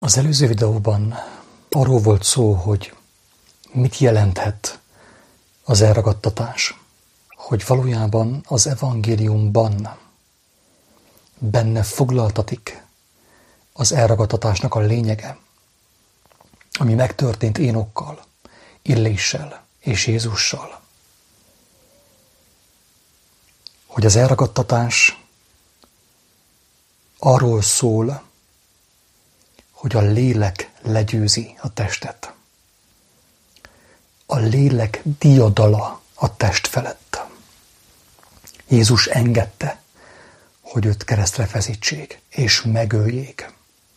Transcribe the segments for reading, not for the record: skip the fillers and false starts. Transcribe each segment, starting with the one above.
Az előző videóban arról volt szó, hogy mit jelenthet az elragadtatás, hogy valójában az evangéliumban benne foglaltatik az elragadtatásnak a lényege, ami megtörtént Énokkal, Illéssel és Jézussal. Hogy az elragadtatás arról szól, hogy a lélek legyőzi a testet. A lélek diadala a test felett. Jézus engedte, hogy őt keresztre feszítsék, és megöljék.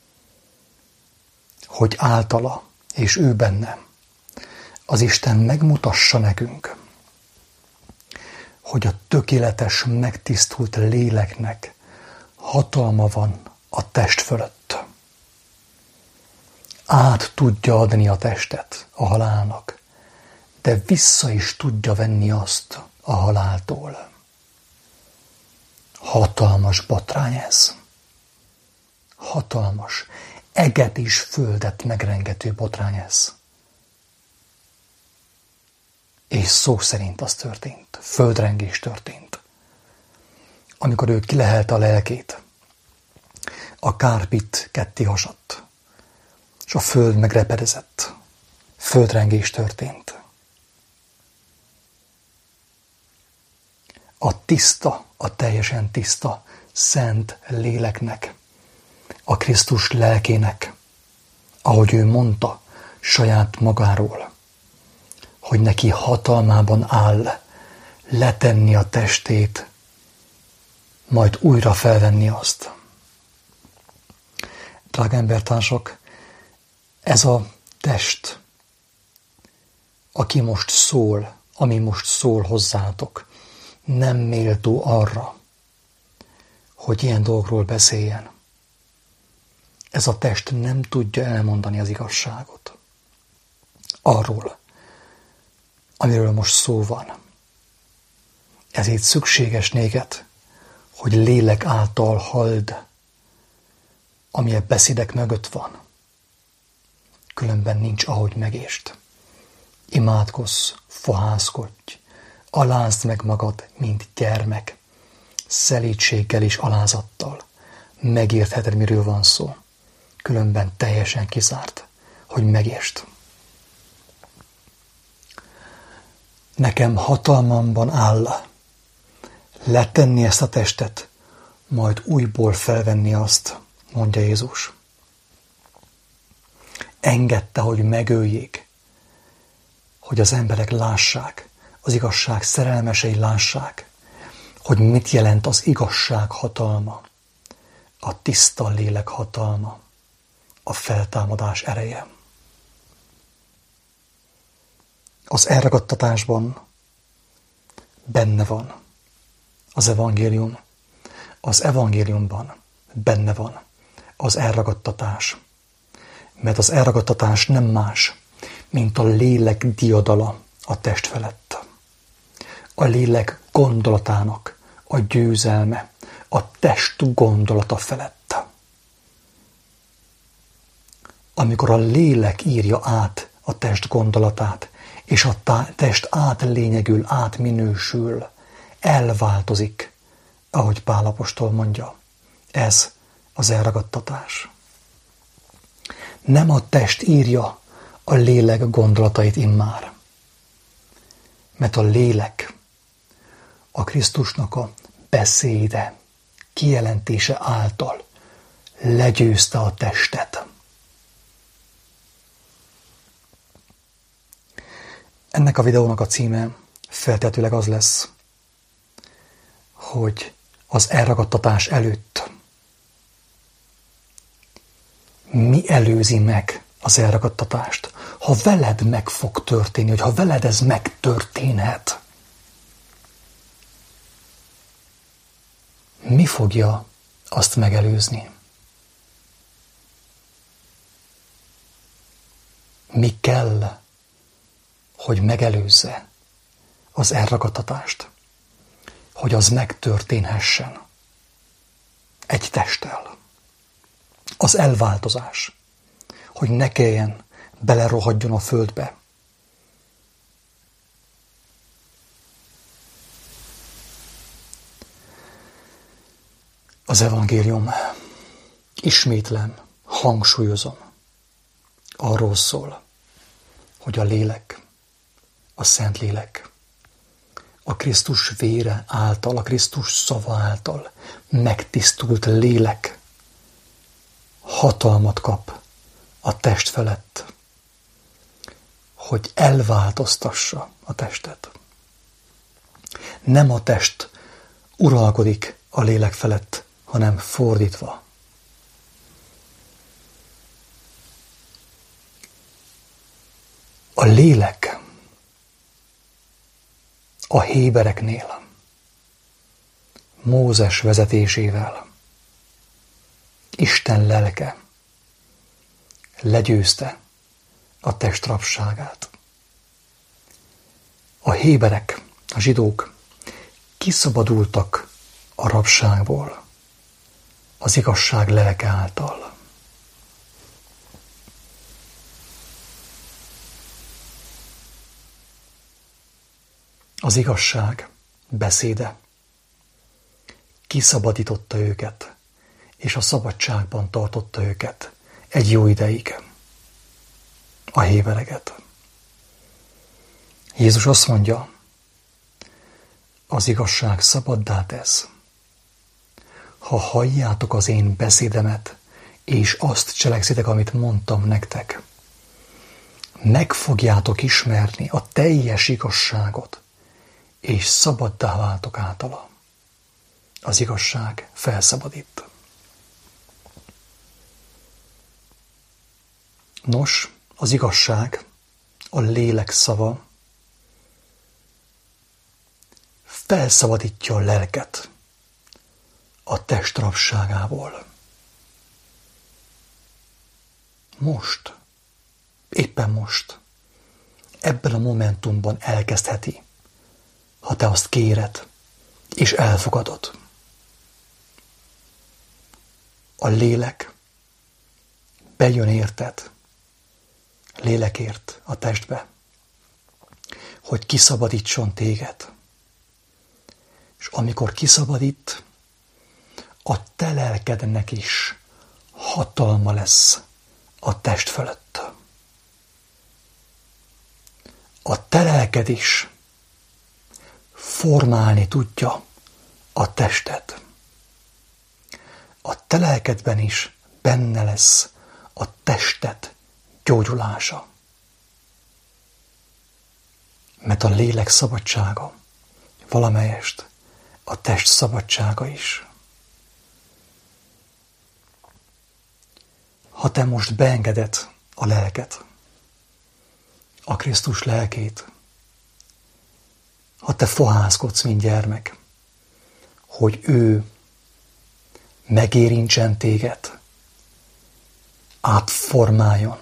Hogy általa, és ő benne, az Isten megmutassa nekünk, hogy a tökéletes, megtisztult léleknek hatalma van a test fölött. Át tudja adni a testet a halálnak, de vissza is tudja venni azt a haláltól. Hatalmas botrány ez. Hatalmas, eget és földet megrengető botrány ez. És szó szerint az történt, földrengés történt. Amikor ő kilehelte a lelkét, a kárpit ketté hasadt, és a föld megrepedezett. Földrengés történt. A tiszta, a teljesen tiszta, szent léleknek, a Krisztus lelkének, ahogy ő mondta saját magáról, hogy neki hatalmában áll letenni a testét, majd újra felvenni azt. Drága embertársak, ez a test, aki most szól, ami most szól hozzátok, nem méltó arra, hogy ilyen dolgokról beszéljen. Ez a test nem tudja elmondani az igazságot. Arról, amiről most szó van. Ezért szükséges néked, hogy lélek által halld, ami a beszédek mögött van. Különben nincs, ahogy megést. Imádkozz, fohászkodj, alázd meg magad, mint gyermek, szelídséggel és alázattal. Megértheted, miről van szó. Különben teljesen kizárt, hogy megést. Nekem hatalmamban áll letenni ezt a testet, majd újból felvenni azt, mondja Jézus. Engedte, hogy megöljék, hogy az emberek lássák, az igazság szerelmesei lássák, hogy mit jelent az igazság hatalma, a tiszta lélek hatalma, a feltámadás ereje. Az elragadtatásban benne van az evangélium, az evangéliumban benne van az elragadtatás. Mert az elragadtatás nem más, mint a lélek diadala a test felett. A lélek gondolatának a győzelme a test gondolata felett. Amikor a lélek írja át a test gondolatát, és a test átlényegül, átminősül, elváltozik, ahogy Pál apostol mondja. Ez az elragadtatás. Nem a test írja a lélek gondolatait immár, mert a lélek a Krisztusnak a beszéde, kijelentése által legyőzte a testet. Ennek a videónak a címe feltetőleg az lesz, hogy az elragadtatás előtt mi előzi meg az elragadtatást? Ha veled meg fog történni, hogy ha veled ez megtörténhet, mi fogja azt megelőzni? Mi kell, hogy megelőzze az elragadtatást? Hogy az megtörténhessen egy testtel. Az elváltozás, hogy ne kelljen belerohadjon a földbe. Az evangélium, ismétlem, hangsúlyozom, arról szól, hogy a lélek, a Szentlélek, a Krisztus vére által, a Krisztus szava által megtisztult lélek hatalmat kap a test felett, hogy elváltoztassa a testet. Nem a test uralkodik a lélek felett, hanem fordítva. A lélek a hébereknél Mózes vezetésével Isten lelke legyőzte a test rabságát. A héberek, a zsidók kiszabadultak a rabságból az igazság lelke által. Az igazság beszéde kiszabadította őket, és a szabadságban tartotta őket egy jó ideig, a hébereket. Jézus azt mondja, az igazság szabaddá tesz. Ha halljátok az én beszédemet, és azt cselekszitek, amit mondtam nektek, meg fogjátok ismerni a teljes igazságot, és szabaddá váltok általa. Az igazság felszabadít. Nos, az igazság, a lélek szava felszabadítja a lelket a test rabságából. Most, éppen most, ebben a momentumban elkezdheti, ha te azt kéred, és elfogadod. A lélek bejön érted, lélekért a testbe, hogy kiszabadítson téged. És amikor kiszabadít, a te lelkednek is hatalma lesz a test fölött. A te lelked is formálni tudja a testet. A te lelkedben is benne lesz a testet gyógyulása. Mert a lélek szabadsága valamelyest a test szabadsága is. Ha te most beengeded a lelket, a Krisztus lelkét, ha te fohászkodsz, mint gyermek, hogy ő megérintsen téged, átformáljon,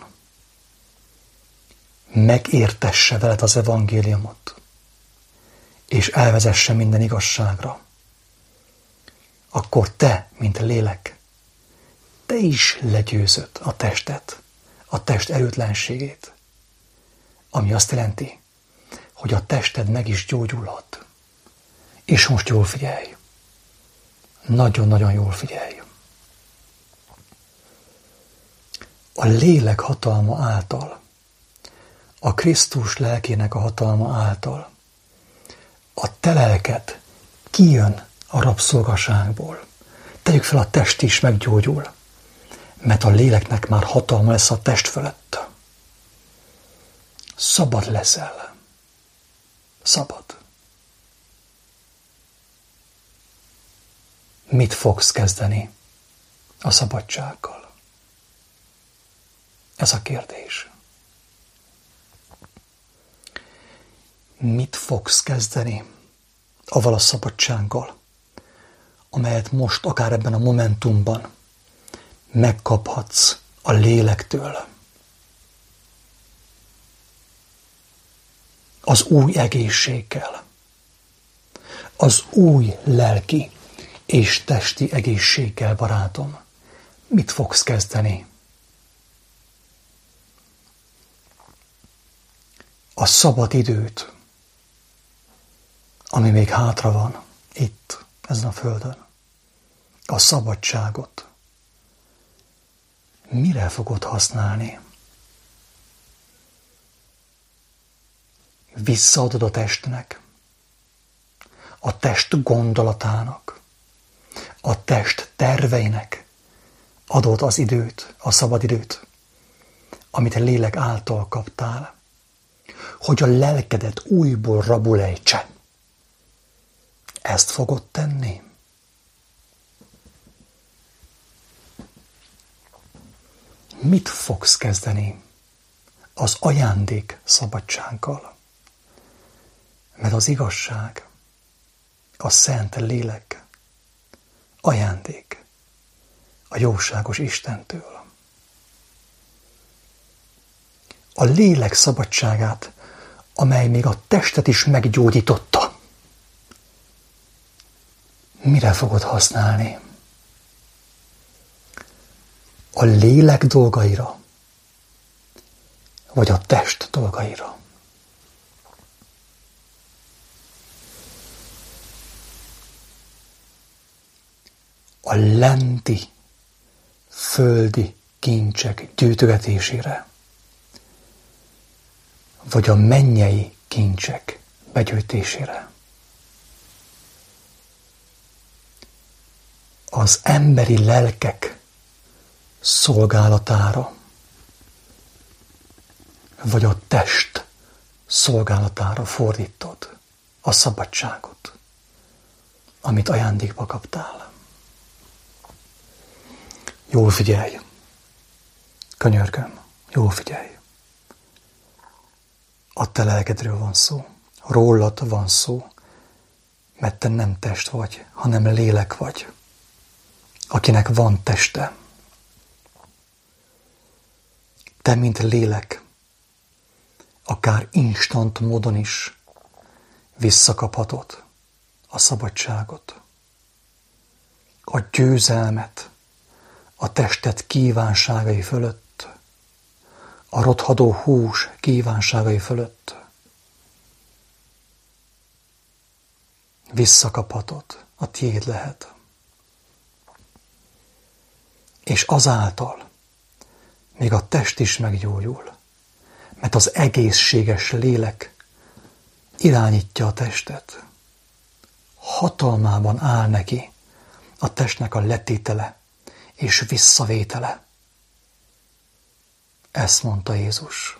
megértesse veled az evangéliumot, és elvezesse minden igazságra, akkor te, mint lélek, te is legyőzöd a testet, a test erőtlenségét, ami azt jelenti, hogy a tested meg is gyógyulhat. És most jól figyelj. Nagyon-nagyon jól figyelj. A lélek hatalma által, a Krisztus lelkének a hatalma által a te lelked kijön a rabszolgaságból. Tegyük fel, a test is meggyógyul, mert a léleknek már hatalma lesz a test fölött. Szabad leszel. Szabad. Mit fogsz kezdeni a szabadsággal? Ez a kérdés. Mit fogsz kezdeni avval a szabadsággal, amelyet most akár ebben a momentumban megkaphatsz a lélektől? Az új egészséggel, az új lelki és testi egészséggel, barátom, mit fogsz kezdeni? a szabad időt, ami még hátra van itt, ezen a földön, a szabadságot mire fogod használni? Visszaadod a testnek, a test gondolatának, a test terveinek adod az időt, a szabad időt, amit a lélek által kaptál, hogy a lelkedet újból rabul ejtse. Ezt fogod tenni? Mit fogsz kezdeni az ajándék szabadsággal? Mert az igazság, a szent lélek, ajándék a jóságos Istentől. A lélek szabadságát, amely még a testet is meggyógyította, mire fogod használni? A lélek dolgaira, vagy a test dolgaira? A lenti, földi kincsek gyűjtögetésére, vagy a mennyei kincsek begyűjtésére? Az emberi lelkek szolgálatára, vagy a test szolgálatára fordítod a szabadságot, amit ajándékba kaptál. Jól figyelj, könyörgöm, jól figyelj. A te lelkedről van szó, rólad van szó, mert te nem test vagy, hanem lélek vagy, akinek van teste. Te, mint lélek, akár instant módon is visszakaphatod a szabadságot, a győzelmet a tested kívánságai fölött, a rothadó hús kívánságai fölött. Visszakaphatod, a tiéd lehet. És azáltal még a test is meggyógyul, mert az egészséges lélek irányítja a testet. Hatalmában áll neki a testnek a letétele és visszavétele. Ezt mondta Jézus.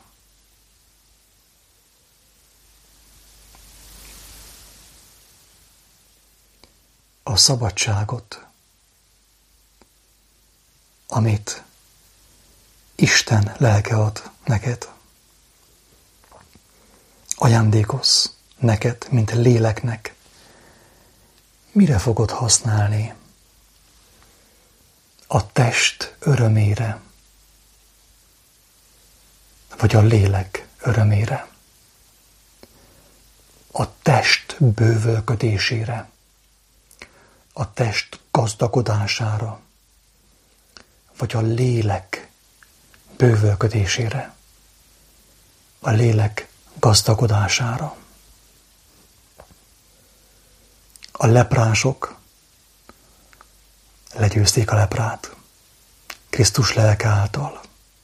A szabadságot, amit Isten lelke ad neked, ajándékoz neked, mint léleknek, mire fogod használni? A test örömére, vagy a lélek örömére? A test bővölködésére, a test gazdagodására, vagy a lélek bővölködésére, a lélek gazdagodására? A leprások legyőzték a leprát Krisztus lelke által,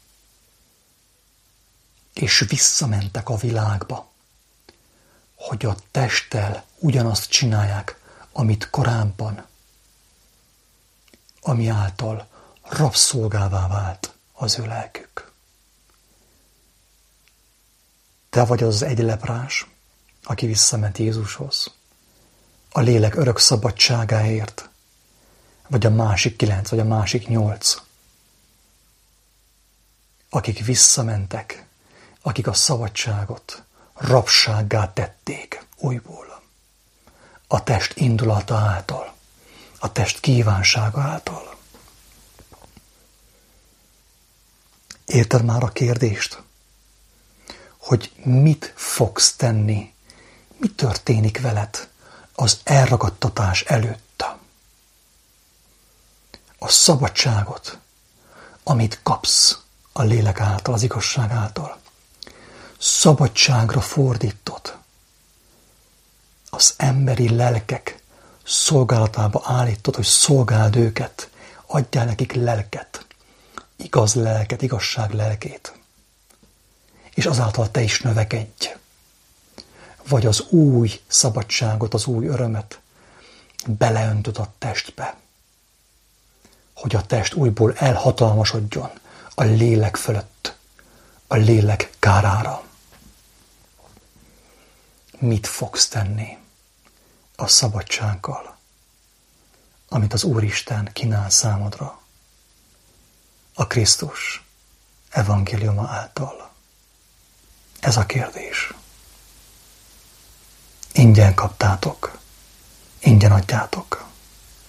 és visszamentek a világba, hogy a testtel ugyanazt csinálják, amit korábban, ami által rabszolgává vált az ő lelkük. Te vagy az egy leprás, aki visszament Jézushoz, a lélek örök szabadságáért, vagy a másik 9, vagy a másik 8, akik visszamentek, akik a szabadságot rabsággá tették újból, a test indulata által, a test kívánsága által. Érted már a kérdést? Hogy mit fogsz tenni, mi történik veled az elragadtatás előtt? A szabadságot, amit kapsz a lélek által, az igazság által, szabadságra fordítod, az emberi lelkek szolgálatába állítod, hogy szolgáld őket, adjál nekik lelket, igaz lelket, igazság lelkét, és azáltal te is növekedj. Vagy az új szabadságot, az új örömet beleöntöd a testbe, hogy a test újból elhatalmasodjon a lélek fölött, a lélek kárára. Mit fogsz tenni a szabadsággal, amit az Úristen kínál számodra a Krisztus evangéliuma által? Ez a kérdés. Ingyen kaptátok, ingyen adjátok.